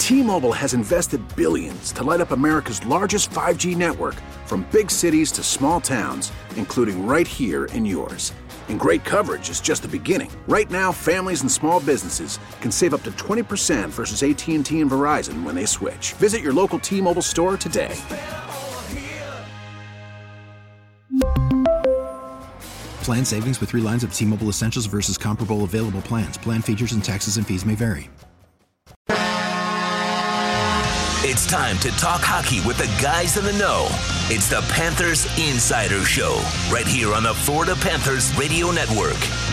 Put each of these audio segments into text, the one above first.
T-Mobile has invested billions to light up America's largest 5G network, from big cities to small towns, including right here in yours. And great coverage is just the beginning. Right now, families and small businesses can save up to 20% versus AT&T and Verizon when they switch. Visit your local T-Mobile store today. Plan savings with 3 lines of T-Mobile Essentials versus comparable available plans. Plan features and taxes and fees may vary. It's time to talk hockey with the guys in the know. It's the Panthers Insider Show, right here on the Florida Panthers Radio Network.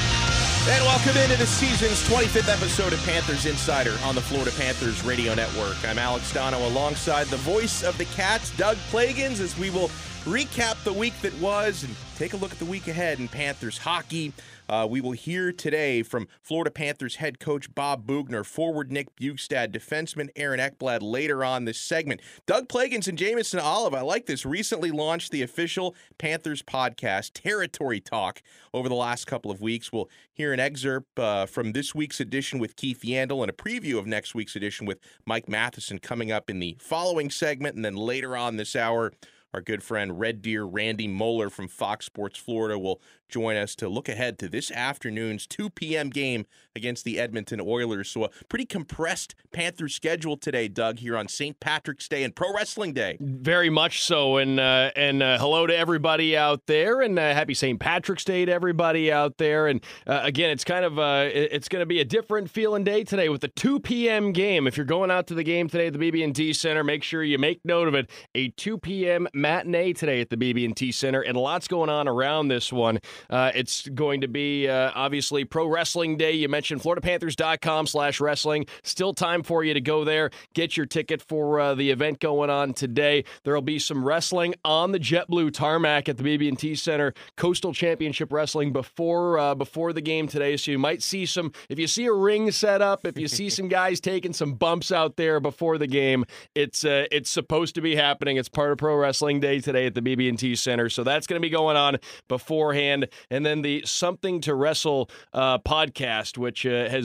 And welcome into the season's 25th episode of Panthers Insider on the Florida Panthers Radio Network. I'm Alex Dono alongside the voice of the Cats, Doug Plagans, as we will recap the week that was and take a look at the week ahead in Panthers hockey. We will hear today from Florida Panthers head coach Bob Boughner, forward Nick Bjugstad, defenseman Aaron Ekblad later on this segment. Doug Plagans and Jameson Olive, I like this, recently launched the official Panthers podcast, Territory Talk, over the last couple of weeks. We'll hear an excerpt from this week's edition with Keith Yandel and a preview of next week's edition with Mike Matheson coming up in the following segment. And then later on this hour, our good friend Red Deer Randy Moeller from Fox Sports Florida will join us to look ahead to this afternoon's 2 p.m. game against the Edmonton Oilers. So a pretty compressed Panthers schedule today, Doug, here on St. Patrick's Day and Pro Wrestling Day. Very much so, and hello to everybody out there, and happy St. Patrick's Day to everybody out there. And again, it's kind of it's going to be a different feeling day today with the 2 p.m. game. If you're going out to the game today at the BB&T Center, make sure you make note of it. A 2 p.m. matinee today at the BB&T Center, and lots going on around this one. It's going to be, obviously, Pro Wrestling Day. You mentioned FloridaPanthers.com/wrestling. Still time for you to go there. Get your ticket for the event going on today. There will be some wrestling on the JetBlue tarmac at the BB&T Center. Coastal Championship Wrestling before the game today. So you might see some, if you see a ring set up, if you see some guys taking some bumps out there before the game, it's supposed to be happening. It's part of Pro Wrestling Day today at the BB&T Center. So that's going to be going on beforehand. And then the Something to Wrestle podcast, which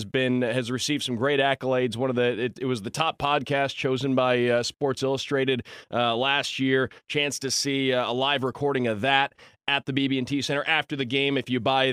has received some great accolades. It was the top podcast chosen by Sports Illustrated last year. Chance to see a live recording of that at the BB&T Center after the game if you buy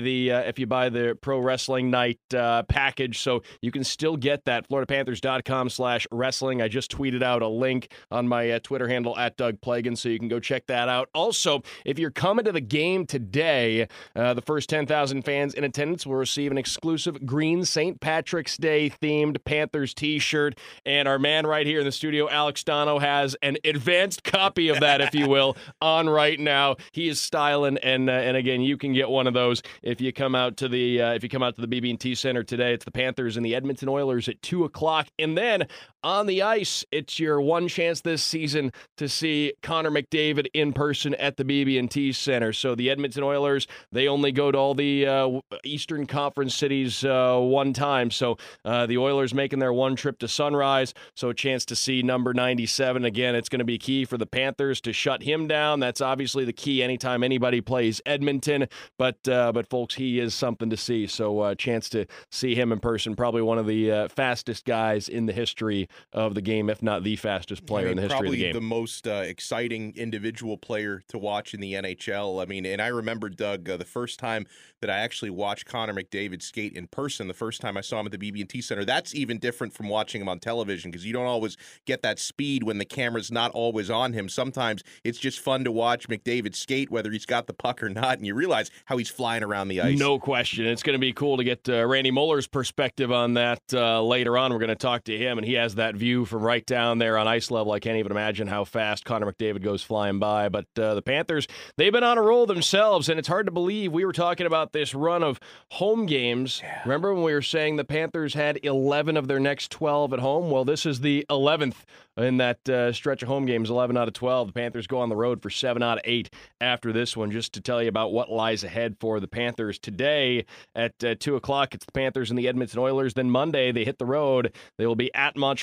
the Pro Wrestling Night package. So you can still get that. FloridaPanthers.com/wrestling. I just tweeted out a link on my Twitter handle at Doug Plagan, so you can go check that out. Also, if you're coming to the game today, the first 10,000 fans in attendance will receive an exclusive green St. Patrick's Day themed Panthers t-shirt. And our man right here in the studio, Alex Dono, has an advanced copy of that, if you will, on right now. He is styling. And again, you can get one of those if you come out to the BB&T Center today. It's the Panthers and the Edmonton Oilers at 2:00, and then on the ice, it's your one chance this season to see Connor McDavid in person at the BB&T Center. So the Edmonton Oilers, they only go to all the Eastern Conference cities one time. So the Oilers making their one trip to Sunrise. So a chance to see number 97 again. It's going to be key for the Panthers to shut him down. That's obviously the key anytime anybody plays Edmonton, but folks, he is something to see. So a chance to see him in person. Probably one of the fastest guys in the history of the game, if not the fastest player in the history of the game. Probably the most exciting individual player to watch in the NHL. I mean, and I remember, Doug, the first time that I actually watched Connor McDavid skate in person, the first time I saw him at the BB&T Center. That's even different from watching him on television because you don't always get that speed when the camera's not always on him. Sometimes it's just fun to watch McDavid skate, whether he's got the puck or not, and you realize how he's flying around the ice. No question. It's going to be cool to get Randy Moeller's perspective on that later on. We're going to talk to him, and he has that view from right down there on ice level. I can't even imagine how fast Connor McDavid goes flying by. But the Panthers, they've been on a roll themselves, and it's hard to believe we were talking about this run of home games. Yeah. Remember when we were saying the Panthers had 11 of their next 12 at home? Well, this is the 11th in that stretch of home games, 11 out of 12. The Panthers go on the road for 7 out of 8 after this one. Just to tell you about what lies ahead for the Panthers today at 2 o'clock, it's the Panthers and the Edmonton Oilers. Then Monday, they hit the road. They will be at Montreal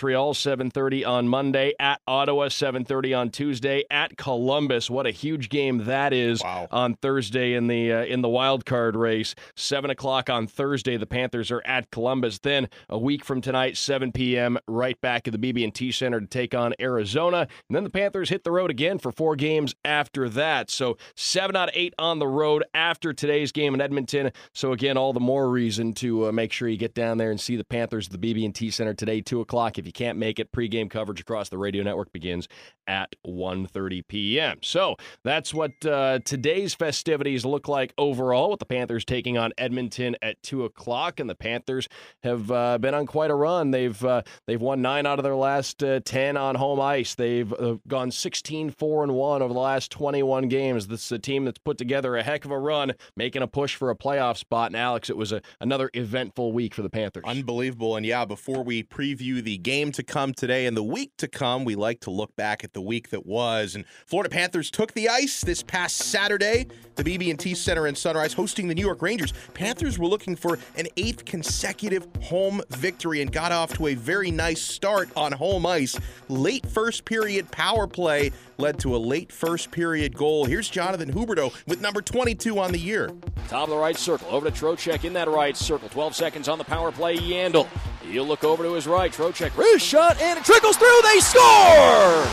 Montreal, 7:30 on Monday. At Ottawa, 7:30 on Tuesday. At Columbus, what a huge game that is on Thursday in the wild card race. 7 o'clock on Thursday, the Panthers are at Columbus. Then a week from tonight, 7 p.m., right back at the BB&T Center to take on Arizona. And then the Panthers hit the road again for 4 games after that. So 7 out of 8 on the road after today's game in Edmonton. So again, all the more reason to make sure you get down there and see the Panthers at the BB&T Center today, 2 o'clock. If you can't make it, pregame coverage across the radio network begins at 1:30 p.m. So that's what today's festivities look like overall, with the Panthers taking on Edmonton at 2 o'clock. And the Panthers have been on quite a run. They've won 9 out of their last 10 on home ice. They've gone 16-4-1 over the last 21 games. This is a team that's put together a heck of a run, making a push for a playoff spot. And Alex, it was another eventful week for the Panthers. Unbelievable. And yeah, before we preview the game to come today and the week to come, we like to look back at the week that was. And Florida Panthers took the ice this past Saturday, the BB&T Center in Sunrise, hosting the New York Rangers. Panthers were looking for an 8th consecutive home victory and got off to a very nice start on home ice. Late first period power play led to a late first period goal. Here's Jonathan Huberdeau with number 22 on the year. Top of the right circle, over to Trocheck in that right circle. 12 seconds on the power play. Yandel. He'll look over to his right. Trocheck, wrist shot, and it trickles through. They score!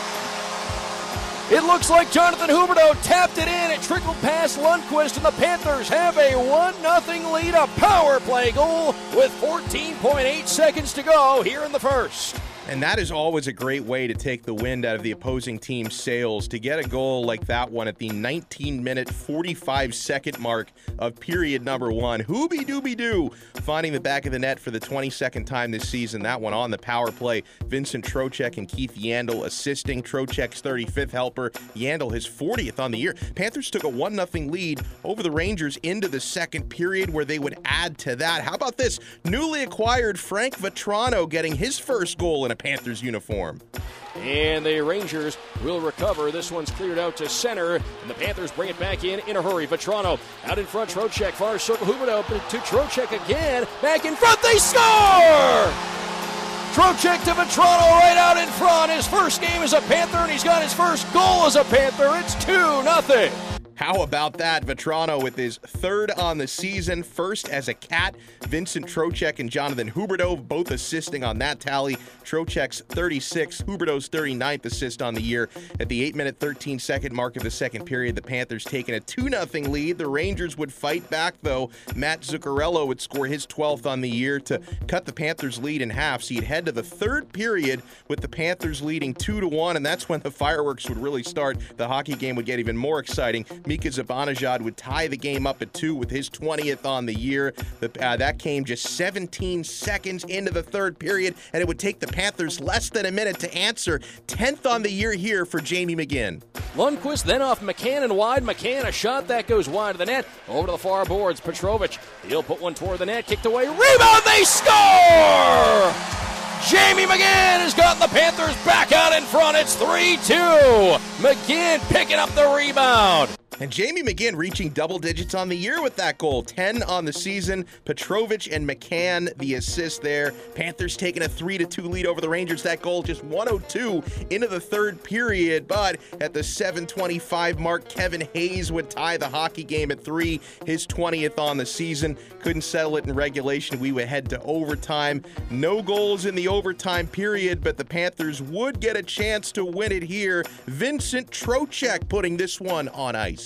It looks like Jonathan Huberdeau tapped it in. It trickled past Lundqvist, and the Panthers have a 1-0 lead. A power play goal with 14.8 seconds to go here in the first. And that is always a great way to take the wind out of the opposing team's sails. To get a goal like that one at the 19-minute, 45-second mark of period number 1. Hooby-dooby-doo, finding the back of the net for the 22nd time this season. That one on the power play. Vincent Trocheck and Keith Yandel assisting. Trocheck's 35th helper. Yandel his 40th on the year. Panthers took a 1-0 lead over the Rangers into the second period, where they would add to that. How about this? Newly acquired Frank Vatrano getting his first goal in a Panthers uniform. And the Rangers will recover. This one's cleared out to center, and the Panthers bring it back in a hurry. Vatrano out in front. Trocheck, far circle. Huberdeau to Trocheck again. Back in front. They score! Trocheck to Vatrano right out in front. His first game as a Panther, and he's got his first goal as a Panther. It's 2-0. How about that? Vatrano with his 3rd on the season, first as a Cat. Vincent Trocheck and Jonathan Huberdeau both assisting on that tally. Trocheck's 36th, Huberdeau's 39th assist on the year. At the 8-minute, 13-second mark of the second period, the Panthers taking a 2-0 lead. The Rangers would fight back, though. Matt Zuccarello would score his 12th on the year to cut the Panthers' lead in half. So you'd head to the third period with the Panthers leading 2-1, and that's when the fireworks would really start. The hockey game would get even more exciting. Mika Zibanejad would tie the game up at 2 with his 20th on the year. That came just 17 seconds into the third period, and it would take the Panthers less than a minute to answer. 10th on the year here for Jamie McGinn. Lundqvist then off McCann and wide. McCann, a shot that goes wide of the net. Over to the far boards. Petrovic, he'll put one toward the net. Kicked away. Rebound. They score! Jamie McGinn has gotten the Panthers back out in front. It's 3-2. McGinn picking up the rebound. And Jamie McGinn reaching double digits on the year with that goal. 10 on the season. Petrovic and McCann, the assist there. Panthers taking a 3-2 lead over the Rangers. That goal just 1:02 into the third period. But at the 7:25 mark, Kevin Hayes would tie the hockey game at 3. His 20th on the season. Couldn't settle it in regulation. We would head to overtime. No goals in the overtime period, but the Panthers would get a chance to win it here. Vincent Trocheck putting this one on ice.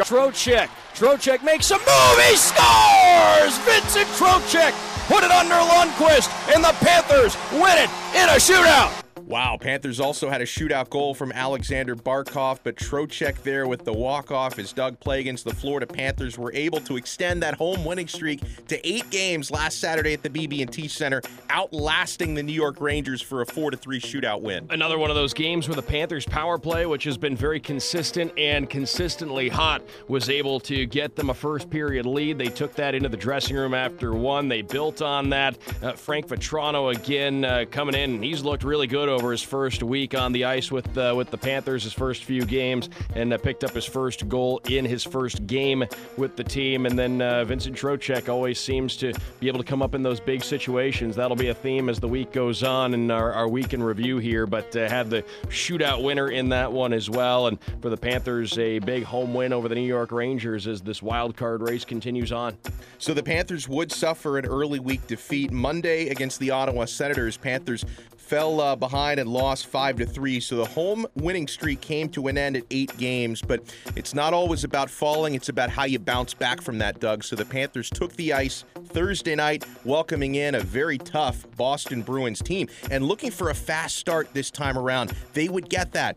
Trocheck makes a move. He scores! Vincent Trocheck put it under Lundqvist, and the Panthers win it in a shootout. Wow, Panthers also had a shootout goal from Alexander Barkov, but Trocheck there with the walk-off as Doug Plagens, the Florida Panthers, were able to extend that home winning streak to 8 games last Saturday at the BB&T Center, outlasting the New York Rangers for a 4-3 shootout win. Another one of those games where the Panthers' power play, which has been very consistent and consistently hot, was able to get them a first-period lead. They took that into the dressing room after one. They built on that. Frank Vatrano again coming in, and he's looked really good over over his first week on the ice with the Panthers, his first few games, and picked up his first goal in his first game with the team. And then Vincent Trocheck always seems to be able to come up in those big situations. That'll be a theme as the week goes on in our week in review here, but had the shootout winner in that one as well. And for the Panthers, a big home win over the New York Rangers as this wild card race continues on. So the Panthers would suffer an early week defeat Monday against the Ottawa Senators. Panthers fell behind and lost 5-3, so the home winning streak came to an end at 8 games, but it's not always about falling, it's about how you bounce back from that, Doug. So the Panthers took the ice Thursday night, welcoming in a very tough Boston Bruins team, and looking for a fast start this time around. They would get that.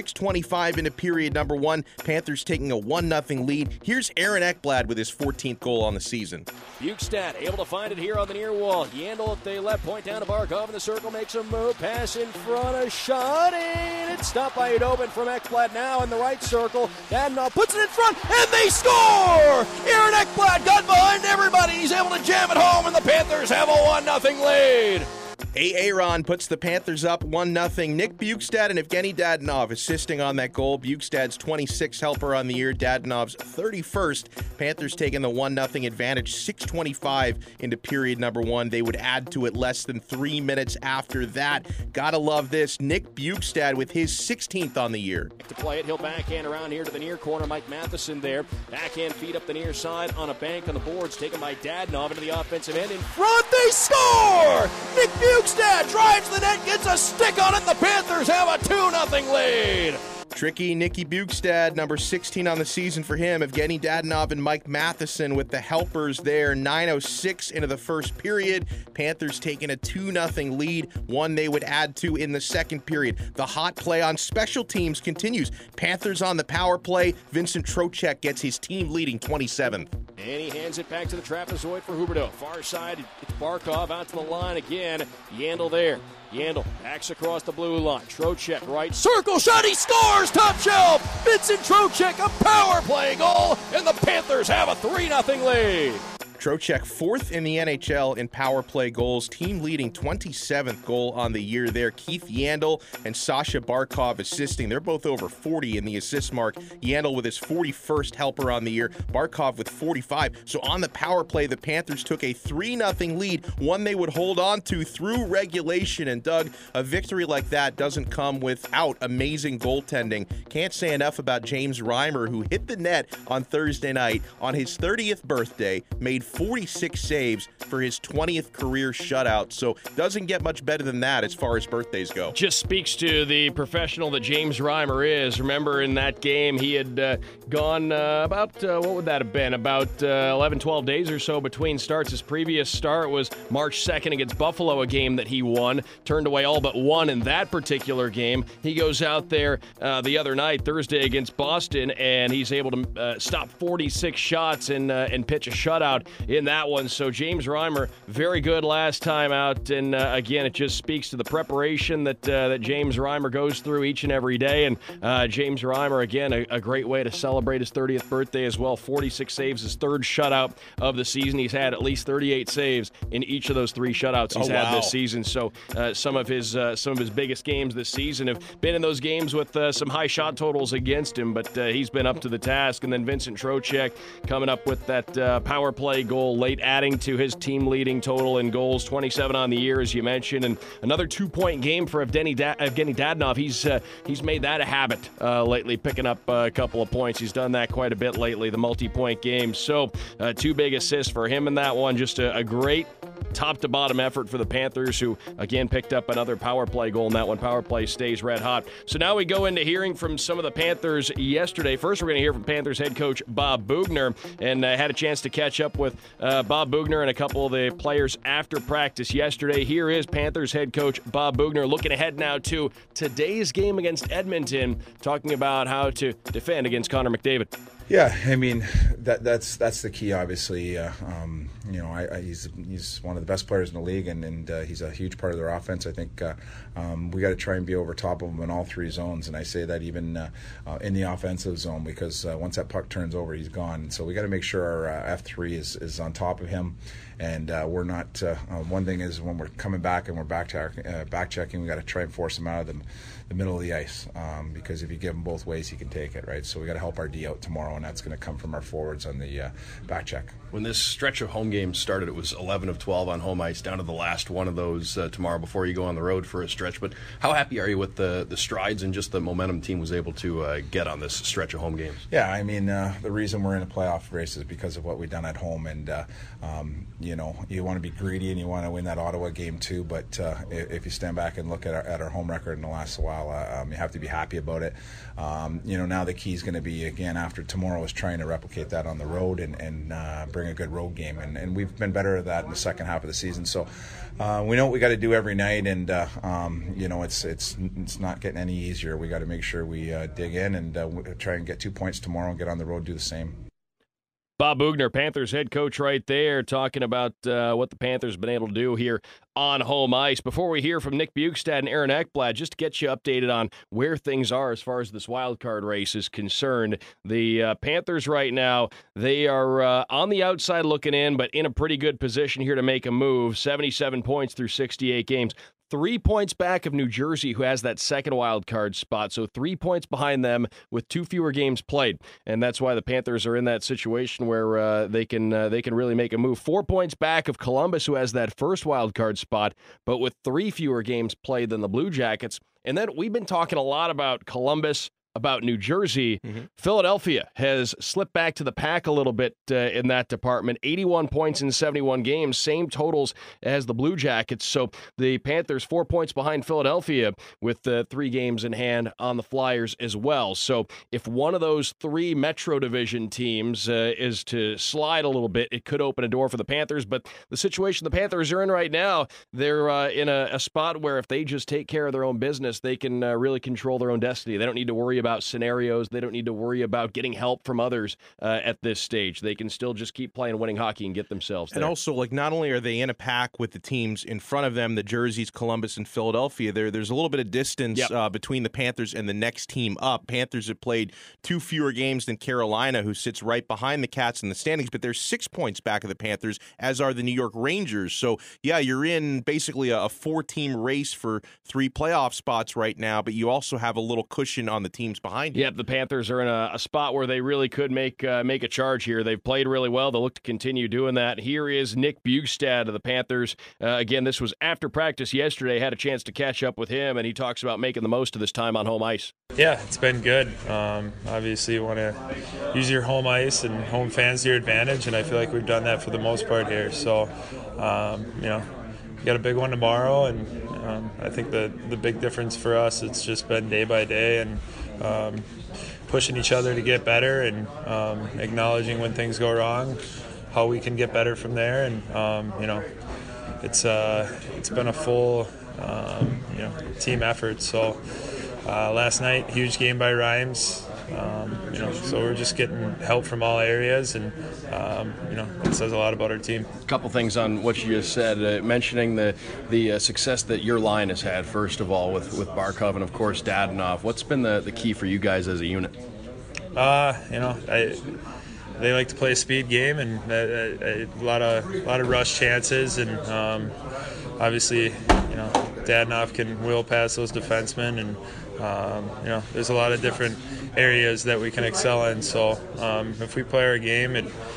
6:25 into period number 1, Panthers taking a 1-0 lead. Here's Aaron Ekblad with his 14th goal on the season. Bukestad able to find it here on the near wall. Yandel at the left point down to Barkov in the circle, makes a move, pass in front, a shot, and it's stopped by Udobin from Ekblad now in the right circle. Dadonov puts it in front, and they score! Aaron Ekblad got behind everybody. He's able to jam it home, and the Panthers have a 1-0 lead. Aaron puts the Panthers up 1-0. Nick Bukestad and Evgeny Dadonov assisting on that goal. Bukestad's 26th helper on the year, Dadonov's 31st. Panthers taking the 1-0 advantage. 6:25 into period number 1. They would add to it less than 3 minutes after that. Gotta love this. Nick Bukestad with his 16th on the year. To play it, he'll backhand around here to the near corner. Mike Matheson there. Backhand feed up the near side on a bank on the boards, taken by Dadonov into the offensive end. In front, they score! Nick Bukestad drives the net, gets a stick on it. The Panthers have a 2-0 lead. Tricky Nicky Bukestad, number 16 on the season for him. Evgeny Dadonov and Mike Matheson with the helpers there. 9:06 into the first period. Panthers taking a 2-0 lead, one they would add to in the second period. The hot play on special teams continues. Panthers on the power play. Vincent Trocheck gets his team-leading 27th. And he hands it back to the trapezoid for Huberdeau. Far side, it's Barkov out to the line again. Yandel there. Yandel backs across the blue line. Trocheck right circle shot. He scores. Top shelf. Vincent Trocheck, a power play goal, and the Panthers have a 3-0 lead. Trocheck, 4th in the NHL in power play goals, team-leading 27th goal on the year there. Keith Yandel and Sasha Barkov assisting. They're both over 40 in the assist mark. Yandel with his 41st helper on the year. Barkov with 45. So on the power play, the Panthers took a 3-0 lead, one they would hold on to through regulation. And Doug, a victory like that doesn't come without amazing goaltending. Can't say enough about James Reimer, who hit the net on Thursday night on his 30th birthday, made 46 saves for his 20th career shutout, so doesn't get much better than that as far as birthdays go. Just speaks to the professional that James Reimer is. Remember in that game, he had gone about, what would that have been, about 11, 12 days or so between starts. His previous start was March 2nd against Buffalo, a game that he won, turned away all but one in that particular game. He goes out there the other night, Thursday, against Boston, and he's able to stop 46 shots and pitch a shutout in that one. So James Reimer, very good last time out, and again, it just speaks to the preparation that James Reimer goes through each and every day. And James Reimer, again, a great way to celebrate his 30th birthday as well. 46 saves, his 3rd shutout of the season. He's had at least 38 saves in each of those 3 shutouts he's had this season. So some of his biggest games this season have been in those games with some high shot totals against him, but he's been up to the task. And then Vincent Trocheck coming up with that power play goal late, adding to his team-leading total in goals, 27 on the year, as you mentioned, and another 2-point game for Evgeny Dadonov. He's made that a habit lately, picking up a couple of points. He's done that quite a bit lately, the multi-point games. So 2 big assists for him in that one. Just a great top-to-bottom effort for the Panthers, who, again, picked up another power play goal in that one. Power play stays red hot. So now we go into hearing from some of the Panthers yesterday. First, we're going to hear from Panthers head coach Bob Boughner, and had a chance to catch up with Bob Boughner and a couple of the players after practice yesterday. Here is Panthers head coach Bob Boughner looking ahead now to today's game against Edmonton, talking about how to defend against Connor McDavid. Yeah, I mean that's the key. Obviously, he's one of the best players in the league, and he's a huge part of their offense. I think we got to try and be over top of him in all three zones, and I say that even in the offensive zone, because once that puck turns over, he's gone. So we got to make sure our F3 is on top of him, and we're not. One thing is when we're coming back and we're back checking, we got to try and force him out of the middle of the ice, because if you give him both ways, he can take it, right? So we got to help our D out tomorrow, and that's going to come from our forwards on the back check. When this stretch of home games started, it was 11 of 12 on home ice, down to the last one of those tomorrow before you go on the road for a stretch. But how happy are you with the strides and just the momentum team was able to get on this stretch of home games? Yeah, I mean, the reason we're in a playoff race is because of what we've done at home, and you want to be greedy and you want to win that Ottawa game too, but if you stand back and look at our home record in the last while, you have to be happy about it. Now the key is going to be, again, after tomorrow, is trying to replicate that on the road and bring a good road game, and we've been better at that in the second half of the season. So we know what we got to do every night, and it's not getting any easier. We got to make sure we dig in and try and get 2 points tomorrow and get on the road, do the same. Bob Boughner, Panthers head coach right there, talking about what the Panthers have been able to do here on home ice. Before we hear from Nick Bjugstad and Aaron Ekblad, just to get you updated on where things are as far as this wild card race is concerned, the Panthers right now, they are on the outside looking in, but in a pretty good position here to make a move. 77 points through 68 games. 3 points back of New Jersey, who has that second wild card spot. So 3 points behind them with 2 fewer games played. And that's why the Panthers are in that situation where they can really make a move. 4 points back of Columbus, who has that first wild card spot, but with 3 fewer games played than the Blue Jackets. And then we've been talking a lot about Columbus, about New Jersey. Philadelphia has slipped back to the pack a little bit in that department. 81 points in 71 games, same totals as the Blue Jackets. So the Panthers 4 points behind Philadelphia with 3 games in hand on the Flyers as well. So if one of those 3 Metro Division teams is to slide a little bit, it could open a door for the Panthers. But the situation the Panthers are in right now, they're in a spot where if they just take care of their own business, they can really control their own destiny. They don't need to worry about scenarios. They don't need to worry about getting help from others at this stage. They can still just keep playing winning hockey and get themselves there. And also, not only are they in a pack with the teams in front of them, the Jerseys, Columbus, and Philadelphia, there's a little bit of distance between the Panthers and the next team up. Panthers have played 2 fewer games than Carolina, who sits right behind the Cats in the standings, but they're 6 points back of the Panthers, as are the New York Rangers. So, yeah, you're in basically a 4-team race for 3 playoff spots right now, but you also have a little cushion on the teams behind you. Yep, the Panthers are in a spot where they really could make a charge here. They've played really well. They'll look to continue doing that. Here is Nick Bjugstad of the Panthers. Again, this was after practice yesterday. Had a chance to catch up with him, and he talks about making the most of this time on home ice. Yeah, it's been good. Obviously, you want to use your home ice and home fans to your advantage, and I feel like we've done that for the most part here. So, we got a big one tomorrow, and I think the big difference for us, it's just been day by day and pushing each other to get better and acknowledging when things go wrong, how we can get better from there. And it's been a full team effort. So last night, huge game by Rhymes. So we're just getting help from all areas, and it says a lot about our team. A couple things on what you just said, mentioning the success that your line has had, first of all, with Barkov and, of course, Dadonov. What's been the key for you guys as a unit? They like to play a speed game, and a lot of rush chances, and obviously, Dadonov can wheel past those defensemen, and there's a lot of different areas that we can excel in. So if we play our game,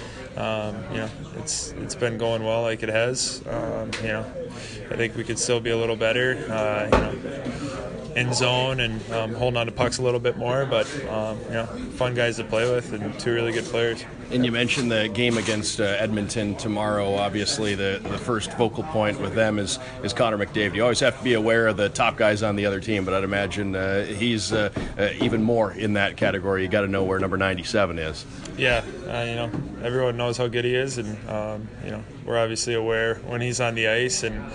it's been going well like it has. I think we could still be a little better, in zone and holding on to pucks a little bit more. But fun guys to play with and 2 really good players. And you mentioned the game against Edmonton tomorrow. Obviously, the first focal point with them is Connor McDavid. You always have to be aware of the top guys on the other team, but I'd imagine he's even more in that category. You got to know where number 97 is. Yeah, everyone knows how good he is, and we're obviously aware when he's on the ice. And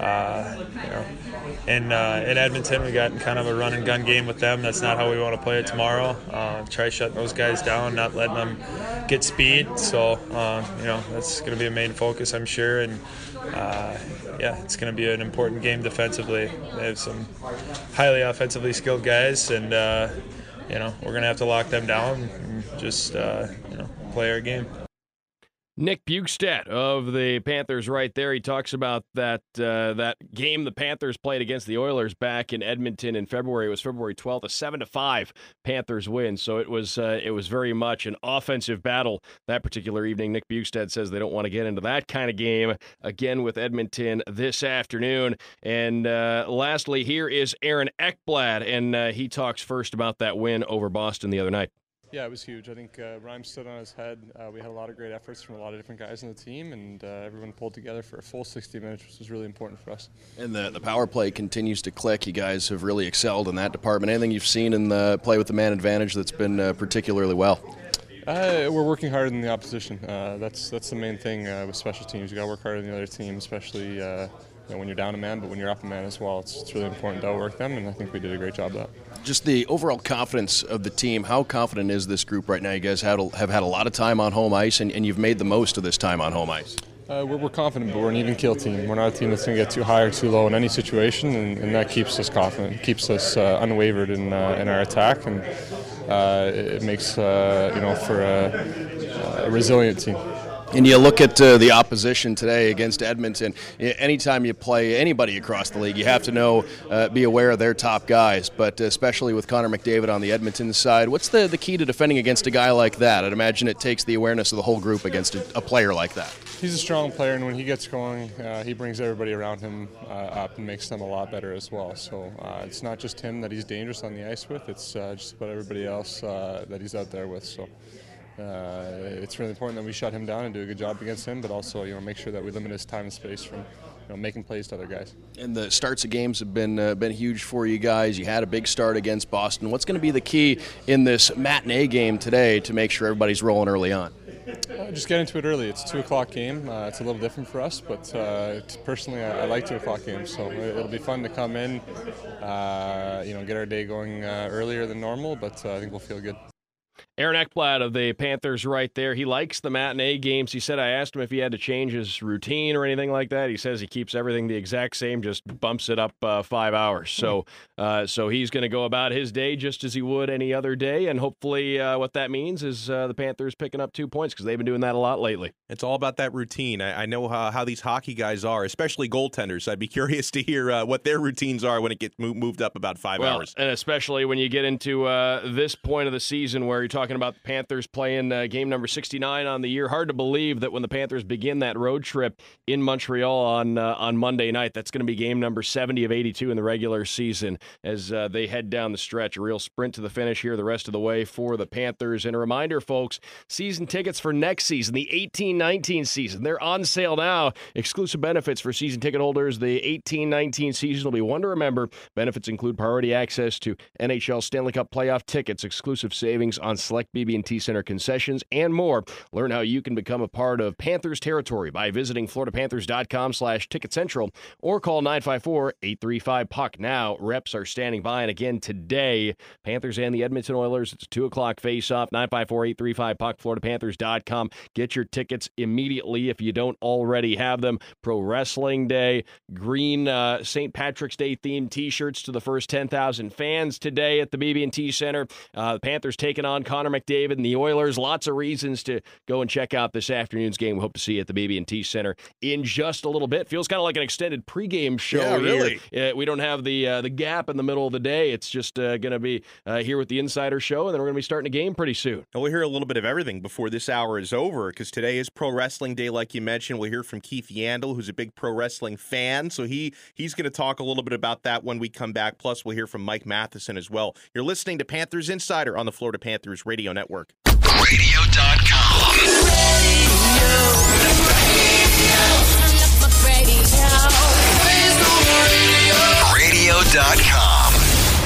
in Edmonton, we got kind of a run and gun game with them. That's not how we want to play it tomorrow. Try shutting those guys down, not letting them get speed. So that's going to be a main focus, I'm sure. And it's going to be an important game defensively. They have some highly offensively skilled guys, and we're going to have to lock them down and just play our game. Nick Bjugstad of the Panthers right there. He talks about that game the Panthers played against the Oilers back in Edmonton in February. It was February 12th, a 7-5 Panthers win. So it was very much an offensive battle that particular evening. Nick Bjugstad says they don't want to get into that kind of game again with Edmonton this afternoon. And lastly, here is Aaron Ekblad, and he talks first about that win over Boston the other night. Yeah, it was huge. I think Rhyme stood on his head. We had a lot of great efforts from a lot of different guys in the team, and everyone pulled together for a full 60 minutes, which was really important for us. And the power play continues to click. You guys have really excelled in that department. Anything you've seen in the play with the man advantage that's been particularly well? We're working harder than the opposition. That's the main thing with special teams. You got to work harder than the other team, especially when you're down a man, but when you're up a man as well. It's really important to outwork them, and I think we did a great job of that. Just the overall confidence of the team, how confident is this group right now? You guys have had a lot of time on home ice, and you've made the most of this time on home ice. We're confident, but we're an even keel team. We're not a team that's going to get too high or too low in any situation, and that keeps us confident, keeps us unwavered in our attack, and it makes for a resilient team. And you look at the opposition today against Edmonton, anytime you play anybody across the league, you have to be aware of their top guys, but especially with Connor McDavid on the Edmonton side, what's the key to defending against a guy like that? I'd imagine it takes the awareness of the whole group against a player like that. He's a strong player, and when he gets going, he brings everybody around him up and makes them a lot better as well. So it's not just him that he's dangerous on the ice with, it's just about everybody else that he's out there with. So. It's really important that we shut him down and do a good job against him, but also make sure that we limit his time and space from making plays to other guys. And the starts of games have been huge for you guys. You had a big start against Boston. What's going to be the key in this matinee game today to make sure everybody's rolling early on? Just get into it early. It's a 2 o'clock game. It's a little different for us, but personally, I like 2 o'clock games. So it'll be fun to come in, get our day going earlier than normal. But I think we'll feel good. Aaron Ekblad of the Panthers right there. He likes the matinee games. He said I asked him if he had to change his routine or anything like that. He says he keeps everything the exact same, just bumps it up 5 hours. So he's going to go about his day just as he would any other day, and hopefully what that means is the Panthers picking up 2 points because they've been doing that a lot lately. It's all about that routine. I know how these hockey guys are, especially goaltenders. I'd be curious to hear what their routines are when it gets moved up about 5 hours. And especially when you get into this point of the season where you're talking about the Panthers playing game number 69 on the year. Hard to believe that when the Panthers begin that road trip in Montreal on Monday night, that's going to be game number 70 of 82 in the regular season as they head down the stretch. A real sprint to the finish here the rest of the way for the Panthers. And a reminder, folks, season tickets for next season, the 18-19 season, they're on sale now. Exclusive benefits for season ticket holders. The 18-19 season will be one to remember. Benefits include priority access to NHL Stanley Cup playoff tickets, exclusive savings on select BB&T Center concessions, and more. Learn how you can become a part of Panthers territory by visiting floridapanthers.com/ticketcentral or call 954-835-PUCK. Now, reps are standing by, and again today, Panthers and the Edmonton Oilers. It's a 2 o'clock face-off, 954-835-PUCK, floridapanthers.com. Get your tickets immediately if you don't already have them. Pro Wrestling Day, green St. Patrick's Day themed T-shirts to the first 10,000 fans today at the BB&T Center. The Panthers taking on Connor McDavid and the Oilers. Lots of reasons to go and check out this afternoon's game. We hope to see you at the BB&T Center in just a little bit. Feels kind of like an extended pregame show. Yeah, really. We don't have the gap in the middle of the day. It's just going to be here with the Insider Show, and then we're going to be starting a game pretty soon. And we'll hear a little bit of everything before this hour is over, because today is Pro Wrestling Day, like you mentioned. We'll hear from Keith Yandel, who's a big pro wrestling fan, so he's going to talk a little bit about that when we come back. Plus, we'll hear from Mike Matheson as well. You're listening to Panthers Insider on the Florida Panthers Radio Network. Radio.com. Radio.com.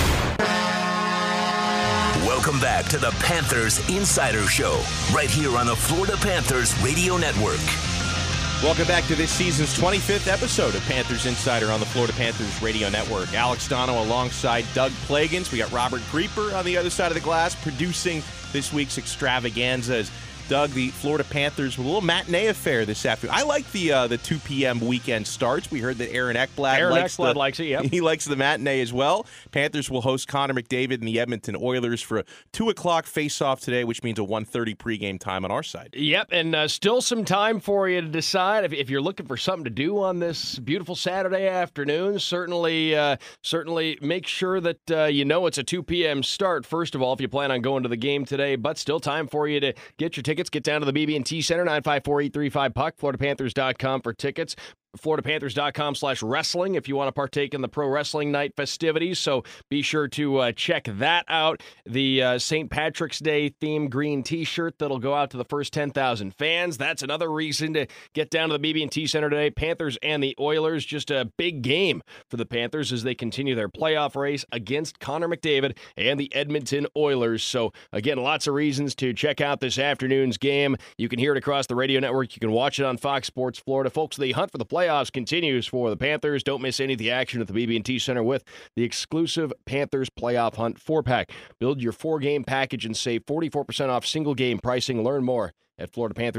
Welcome back to the Panthers Insider Show, right here on the Florida Panthers Radio Network. Welcome back to this season's 25th episode of Panthers Insider on the Florida Panthers Radio Network. Alex Dono alongside Doug Plagans. We got Robert Creeper on the other side of the glass producing this week's extravaganzas. Doug, the Florida Panthers with a little matinee affair this afternoon. I like the 2 p.m. weekend starts. We heard that Aaron Ekblad likes it, yep. He likes the matinee as well. Panthers will host Connor McDavid and the Edmonton Oilers for a 2 o'clock face-off today, which means a 1:30 pregame time on our side. Yep, and still some time for you to decide if you're looking for something to do on this beautiful Saturday afternoon. Certainly make sure that you know it's a 2 p.m. start, first of all, if you plan on going to the game today, but still time for you to get your tickets. Get down to the BB&T Center, 954-835-PUCK, FloridaPanthers.com for tickets. FloridaPanthers.com/wrestling if you want to partake in the Pro Wrestling Night festivities. So be sure to check that out. The St. Patrick's Day themed green T-shirt that'll go out to the first 10,000 fans. That's another reason to get down to the BB&T Center today. Panthers and the Oilers, just a big game for the Panthers as they continue their playoff race against Connor McDavid and the Edmonton Oilers. So again, lots of reasons to check out this afternoon's game. You can hear it across the radio network. You can watch it on Fox Sports Florida. Folks, the hunt for the playoffs continues for the Panthers. Don't miss any of the action at the BB&T Center with the exclusive Panthers Playoff Hunt 4-pack. Build your 4-game package and save 44% off single game pricing. Learn more at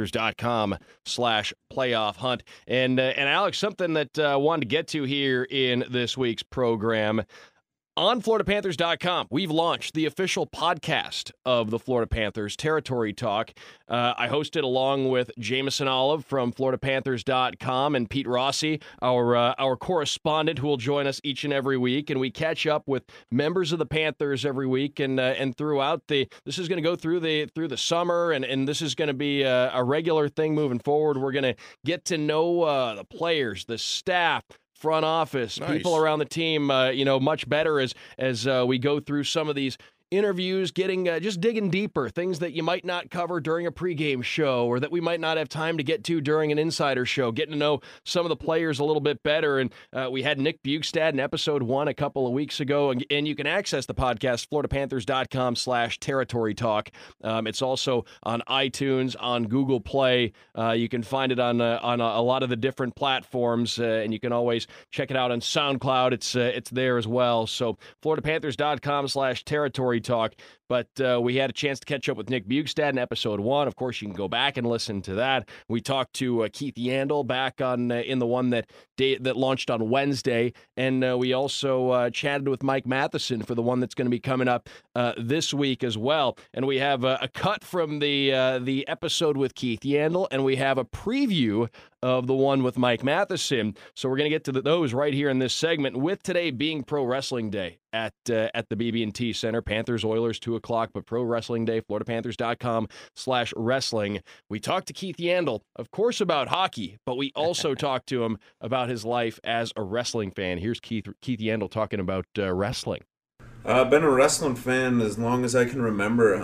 FloridaPanthers.com/playoff hunt. And Alex, something that I wanted to get to here in this week's program. On FloridaPanthers.com, we've launched the official podcast of the Florida Panthers, Territory Talk. I host it along with Jameson Olive from FloridaPanthers.com and Pete Rossi, our correspondent, who will join us each and every week. And we catch up with members of the Panthers every week. And throughout this is going to go through the summer, and this is going to be a regular thing moving forward. We're going to get to know the players, the staff, front office, nice. People around the team, much better as we go through some of these interviews, getting just digging deeper, things that you might not cover during a pregame show or that we might not have time to get to during an insider show, getting to know some of the players a little bit better. And we had Nick Bukestad in episode 1 a couple of weeks ago, and you can access the podcast, FloridaPanthers.com/Territory Talk. It's also on iTunes, on Google Play. You can find it on a lot of the different platforms, and you can always check it out on SoundCloud. It's there as well. So FloridaPanthers.com/Territory Talk. But we had a chance to catch up with Nick Bukestad in episode 1. Of course, you can go back and listen to that. We talked to Keith Yandel back on in the one that launched on Wednesday, and we also chatted with Mike Matheson for the one that's going to be coming up this week as well. And we have a cut from the episode with Keith Yandel, and we have a preview of the one with Mike Matheson. So we're going to get to those right here in this segment, with today being Pro Wrestling Day at the BB&T Center. Panthers, Oilers, 2 o'clock, but Pro Wrestling Day, FloridaPanthers.com/wrestling. We talked to Keith Yandel, of course, about hockey, but we also talked to him about his life as a wrestling fan. Here's Keith Yandel talking about wrestling. I've been a wrestling fan as long as I can remember.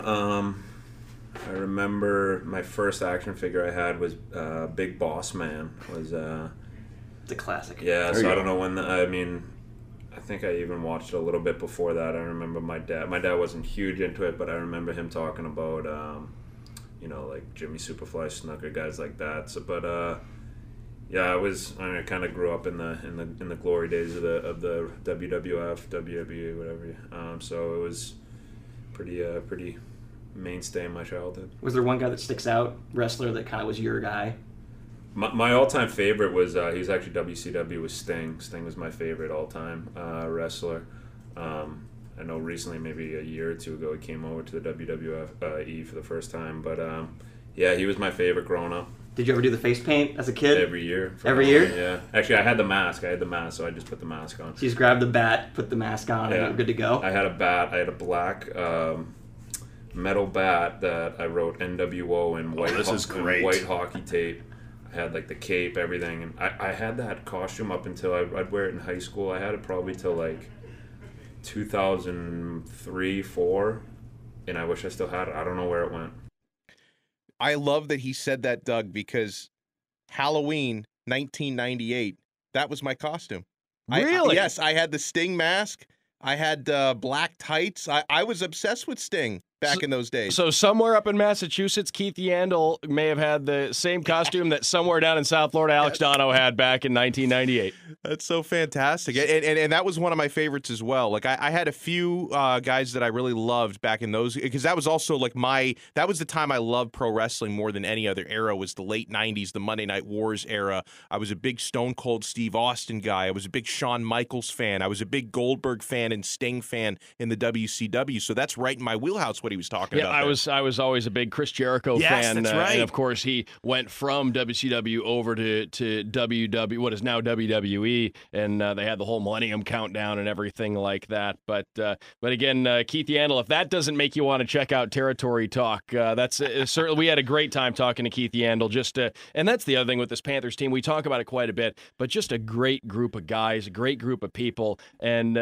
I remember my first action figure I had was Big Boss Man. It's a classic. Yeah, so I don't know when. I think I even watched it a little bit before that. I remember my dad. My dad wasn't huge into it, but I remember him talking about, like Jimmy Superfly Snuka, guys like that. So, but yeah, I kind of grew up in the glory days of the WWF, WWE, whatever. So it was pretty mainstay in my childhood. Was there one guy that sticks out, wrestler, that kind of was your guy? My all-time favorite was, he was actually WCW, was Sting. Sting was my favorite all-time wrestler. I know recently, maybe a year or two ago, he came over to the WWE for the first time. But, yeah, he was my favorite growing up. Did you ever do the face paint as a kid? Every year. Every year? Yeah. Actually, I had the mask, so I just put the mask on. So you just grabbed the bat, put the mask on, and you're good to go? I had a bat. I had a black metal bat that I wrote NWO in white, white hockey tape. I had like the cape, everything, and I had that costume up until I'd wear it in high school. I had it probably till like 2003, 2004, and I wish I still had it. I don't know where it went. I love that he said that, Doug, because Halloween 1998, that was my costume. Really? Yes, I had the Sting mask. I had black tights. I was obsessed with Sting back in those days. So somewhere up in Massachusetts, Keith Yandel may have had the same costume that somewhere down in South Florida, Alex Dono had back in 1998. That's so fantastic. And that was one of my favorites as well. Like, I had a few guys that I really loved back in those, because that was also like that was the time I loved pro wrestling more than any other era, was the late 90s, the Monday Night Wars era. I was a big Stone Cold Steve Austin guy. I was a big Shawn Michaels fan. I was a big Goldberg fan and Sting fan in the WCW. So that's right in my wheelhouse, what he was talking about. I was always a big Chris Jericho fan. That's right. And of course, he went from WCW over to WW, what is now WWE, and they had the whole Millennium Countdown and everything like that. But again, Keith Yandel, if that doesn't make you want to check out Territory Talk, that's certainly, we had a great time talking to Keith Yandel. And that's the other thing with this Panthers team. We talk about it quite a bit, but just a great group of guys, a great group of people, and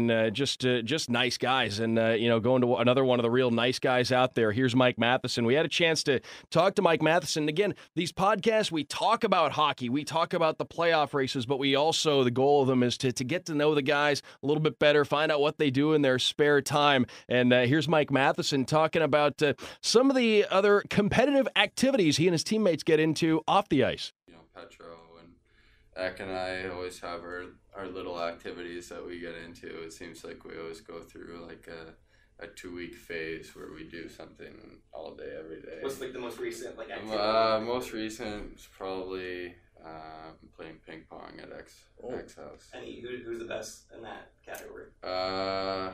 just nice guys. And going to another one of the real nice guys out there. Here's Mike Matheson. We had a chance to talk to Mike Matheson. Again, these podcasts, we talk about hockey, we talk about the playoff races, but we also, the goal of them is to get to know the guys a little bit better, find out what they do in their spare time. And here's Mike Matheson talking about some of the other competitive activities he and his teammates get into off the ice. Petro and Eck and I always have our little activities that we get into. It seems like we always go through like a 2-week phase where we do something all day, every day. What's like the most recent activity? Most recent is probably playing ping pong at X house. And who's the best in that category? I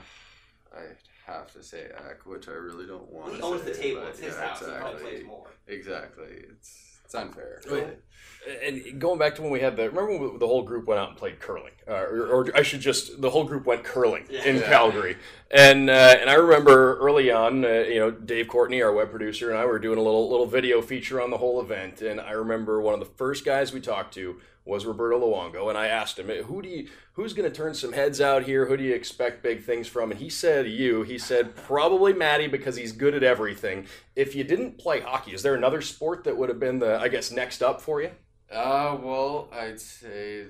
have to say Eck, which I really don't want. He owns the table. It's his house. Exactly. He probably plays more. Exactly. It's unfair. And going back to when we had remember when the whole group went out and played curling, the whole group went curling in Calgary, and I remember early on, Dave Courtney, our web producer, and I were doing a little video feature on the whole event, and I remember one of the first guys we talked to was Roberto Luongo, and I asked him, who's going to turn some heads out here? Who do you expect big things from? And he said probably Matty, because he's good at everything. If you didn't play hockey, is there another sport that would have been next up for you? Well, I'd say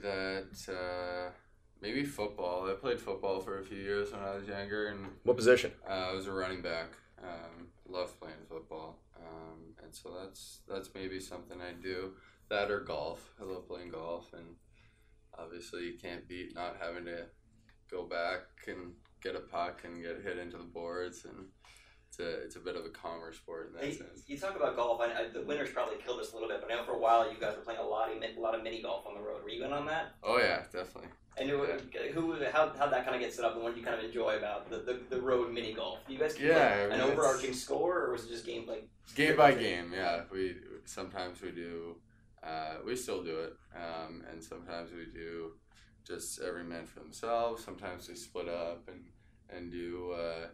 that maybe football. I played football for a few years when I was younger. And what position? I was a running back. Loved playing football. And so that's maybe something I'd do. That or golf. I love playing golf, and obviously you can't beat not having to go back and get a puck and get hit into the boards, and it's a bit of a calmer sport in that sense. You talk about golf. The winters probably killed us a little bit, but I know for a while you guys were playing a lot of mini golf on the road. Were you in on that? Oh yeah, definitely. And how'd that kind of get set up, and what do you kind of enjoy about the road mini golf? Do you guys keep an overarching score, or was it just game by game? Yeah, sometimes we do. We still do it, and sometimes we do just every man for themselves. Sometimes we split up and do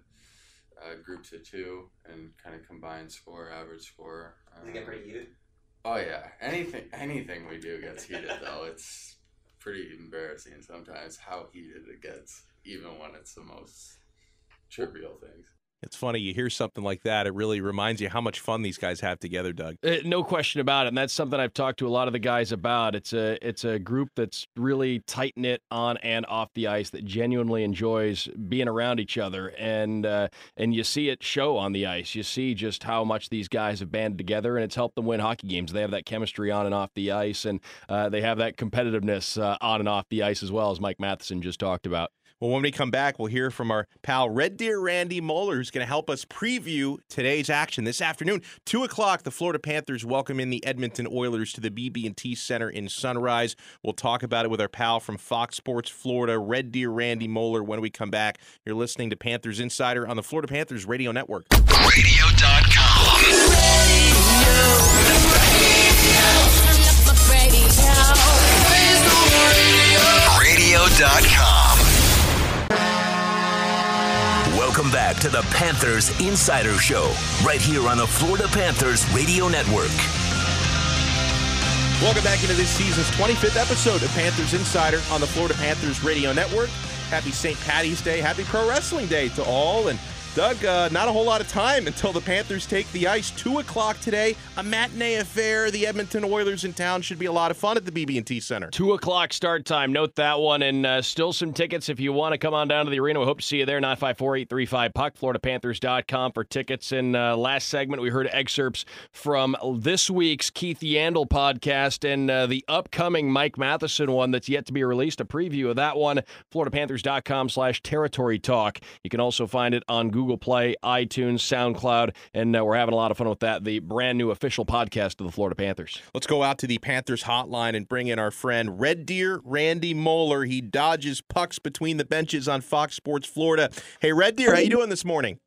groups of two and kind of combine score, average score. Does it get pretty heated? Oh yeah, anything we do gets heated though. It's pretty embarrassing sometimes how heated it gets, even when it's the most trivial things. It's funny, you hear something like that, it really reminds you how much fun these guys have together, Doug. No question about it, and that's something I've talked to a lot of the guys about. It's a group that's really tight-knit on and off the ice, that genuinely enjoys being around each other, and you see it show on the ice. You see just how much these guys have banded together, and it's helped them win hockey games. They have that chemistry on and off the ice, and they have that competitiveness on and off the ice as well, as Mike Matheson just talked about. Well, when we come back, we'll hear from our pal Red Deer Randy Moeller, who's going to help us preview today's action. This afternoon, 2 o'clock, the Florida Panthers welcome in the Edmonton Oilers to the BB&T Center in Sunrise. We'll talk about it with our pal from Fox Sports Florida, Red Deer Randy Moeller, when we come back. You're listening to Panthers Insider on the Florida Panthers Radio Network. Radio.com. Radio.com. Welcome back to the Panthers Insider Show, right here on the Florida Panthers Radio Network. Welcome back into this season's 25th episode of Panthers Insider on the Florida Panthers Radio Network. Happy St. Paddy's Day. Happy Pro Wrestling Day to all. And Doug, not a whole lot of time until the Panthers take the ice. 2 o'clock today, a matinee affair. The Edmonton Oilers in town. Should be a lot of fun at the BB&T Center. 2 o'clock start time. Note that one. And still some tickets if you want to come on down to the arena. We hope to see you there. 954-835-PUCK, FloridaPanthers.com for tickets. In last segment, we heard excerpts from this week's Keith Yandel podcast and the upcoming Mike Matheson one that's yet to be released. A preview of that one, FloridaPanthers.com/territory talk. You can also find it on Google Play, iTunes, SoundCloud, and we're having a lot of fun with that, the brand new official podcast of the Florida Panthers. Let's go out to the Panthers hotline and bring in our friend Red Deer Randy Moeller. He dodges pucks between the benches on Fox Sports Florida. Hey, Red Deer, how you doing this morning?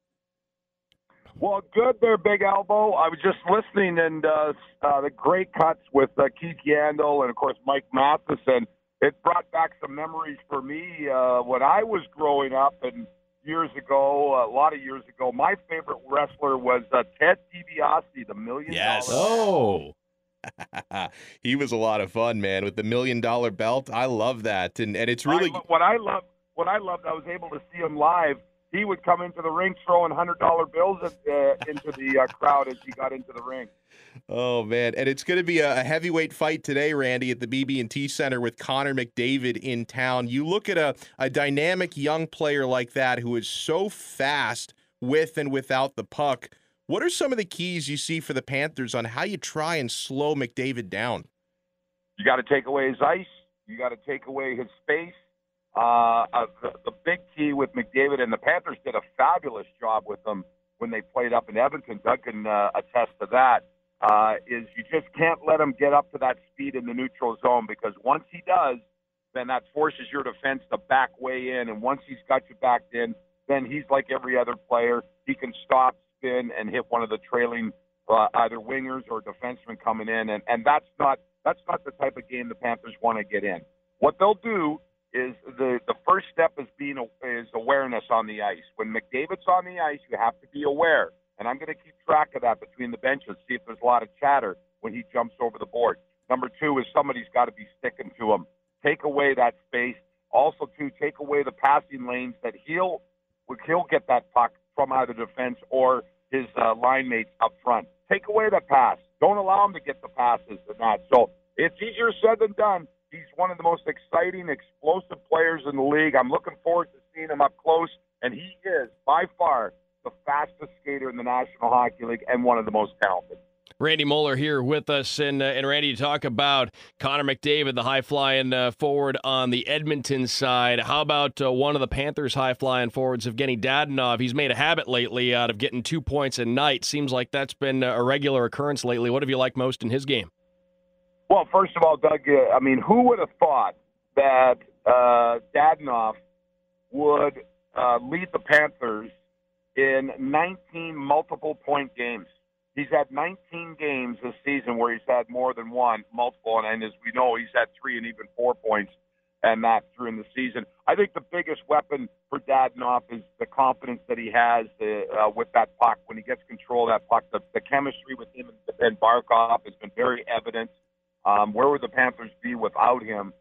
Well, good there, Big Elbow. I was just listening and the great cuts with Keith Yandel and, of course, Mike Matheson. It brought back some memories for me when I was growing up and years ago, a lot of years ago. My favorite wrestler was Ted DiBiase, the $1 million. Yes. Oh. He was a lot of fun, man, with the $1 million belt. I love that. And it's really what I loved, I was able to see him live. He would come into the ring throwing $100 bills into the crowd as he got into the ring. Oh, man. And it's going to be a heavyweight fight today, Randy, at the BB&T Center with Connor McDavid in town. You look at a dynamic young player like that who is so fast with and without the puck. What are some of the keys you see for the Panthers on how you try and slow McDavid down? You got to take away his ice. You got to take away his space. The big key with McDavid, and the Panthers did a fabulous job with him when they played up in Edmonton. Doug can attest to that. Is you just can't let him get up to that speed in the neutral zone, because once he does, then that forces your defense to back way in, and once he's got you backed in, then he's like every other player. He can stop, spin, and hit one of the trailing either wingers or defensemen coming in, and that's not the type of game the Panthers want to get in. What they'll do is the first step is awareness on the ice. When McDavid's on the ice, you have to be aware. And I'm going to keep track of that between the benches, see if there's a lot of chatter when he jumps over the board. Number two is somebody's got to be sticking to him. Take away that space. Also, too, take away the passing lanes that he'll get that puck from either defense or his line mates up front. Take away the pass. Don't allow him to get the passes and that. So it's easier said than done. He's one of the most exciting, explosive players in the league. I'm looking forward to seeing him up close, and he is, by far, the fastest skater in the National Hockey League and one of the most talented. Randy Moeller here with us, and Randy, to talk about Connor McDavid, the high-flying forward on the Edmonton side. How about one of the Panthers' high-flying forwards, Evgeny Dadonov? He's made a habit lately out of getting 2 points a night. Seems like that's been a regular occurrence lately. What have you liked most in his game? Well, first of all, Doug, I mean, who would have thought that Dadonov would lead the Panthers in 19 multiple-point games? He's had 19 games this season where he's had more than one multiple, and as we know, he's had 3 and even 4 points, and that during the season. I think the biggest weapon for Dadonov is the confidence that he has with that puck. When he gets control of that puck, the chemistry with him and Barkov has been very evident. Where would the Panthers be without him?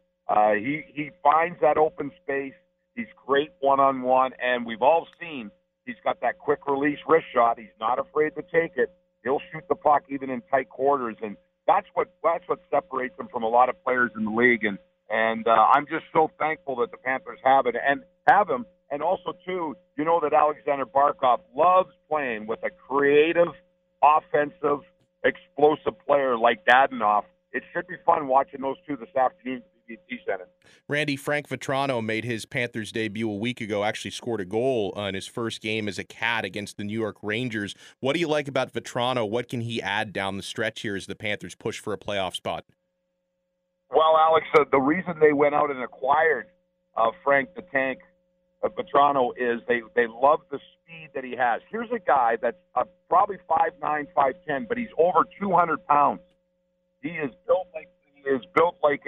He finds that open space. He's great one-on-one, and we've all seen he's got that quick release wrist shot. He's not afraid to take it. He'll shoot the puck even in tight quarters, and that's what separates him from a lot of players in the league. And I'm just so thankful that the Panthers have him. And also, too, you know that Alexander Barkov loves playing with a creative, offensive, explosive player like Dadonov. It should be fun watching those two this afternoon at the BB&T Center. Randy, Frank Vatrano made his Panthers debut a week ago, actually scored a goal in his first game as a Cat against the New York Rangers. What do you like about Vatrano? What can he add down the stretch here as the Panthers push for a playoff spot? Well, Alex, the reason they went out and acquired Frank the Tank Vatrano is they love the speed that he has. Here's a guy that's probably 5'9", 5'10", but he's over 200 pounds. He is built like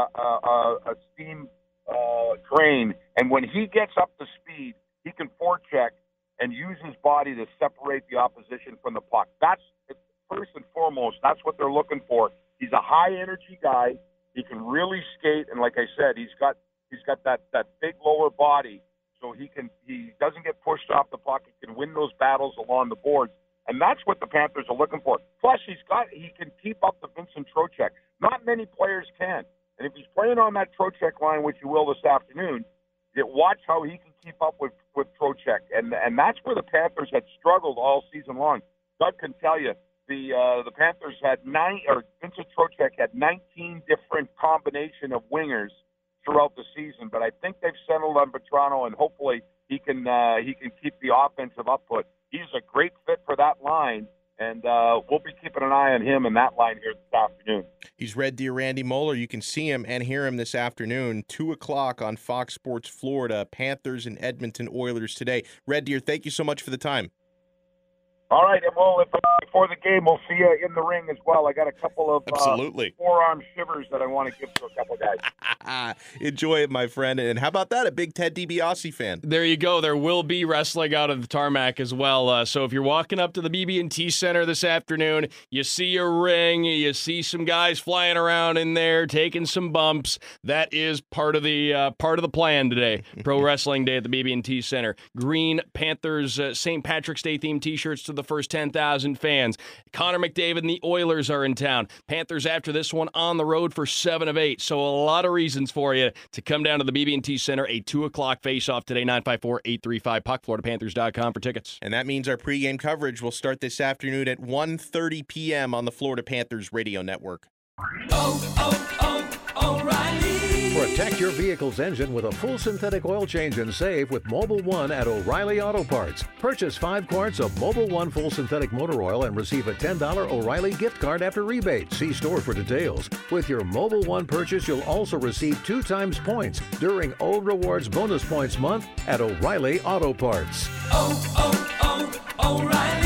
a steam crane, and when he gets up to speed, he can forecheck and use his body to separate the opposition from the puck. That's first and foremost. That's what they're looking for. He's a high energy guy. He can really skate, and like I said, he's got that big lower body. so he doesn't get pushed off the puck. He can win those battles along the boards, and that's what the Panthers are looking for. Plus, he can keep up the Vincent Trocheck. Not many players can, and if he's playing on that Trocheck line, which he will this afternoon, watch how he can keep up with Trocheck, and that's where the Panthers had struggled all season long. Doug can tell you the Panthers had Vincent Trocheck had 19 different combination of wingers throughout the season, but I think they've settled on Vetrano, and hopefully he can keep the offensive output. He's a great fit for that line, and we'll be keeping an eye on him in that line here this afternoon. He's Red Deer Randy Moeller. You can see him and hear him this afternoon, 2 o'clock on Fox Sports Florida. Panthers and Edmonton Oilers today. Red Deer, thank you so much for the time. All right, and before the game, we'll see you in the ring as well. I got a couple of forearm shivers that I want to give to a couple guys. Enjoy it, my friend. And how about that? A big Ted DiBiase fan. There you go. There will be wrestling out of the tarmac as well. So if you're walking up to the BB&T Center this afternoon, you see a ring, you see some guys flying around in there, taking some bumps. That is part of the plan today. Pro Wrestling Day at the BB&T Center. Green Panthers St. Patrick's Day themed T-shirts to the first 10,000 fans. Connor McDavid and the Oilers are in town. Panthers after this one on the road for 7 of 8. So a lot of reasons for you to come down to the BB&T Center. A 2 o'clock face-off today, 954-835-PUCK, FloridaPanthers.com for tickets. And that means our pregame coverage will start this afternoon at 1:30 p.m. on the Florida Panthers Radio Network. O'Reilly. Protect your vehicle's engine with a full synthetic oil change and save with Mobil 1 at O'Reilly Auto Parts. Purchase 5 quarts of Mobil 1 full synthetic motor oil and receive a $10 O'Reilly gift card after rebate. See store for details. With your Mobil 1 purchase, you'll also receive 2 times points during Old Rewards Bonus Points Month at O'Reilly Auto Parts. O'Reilly.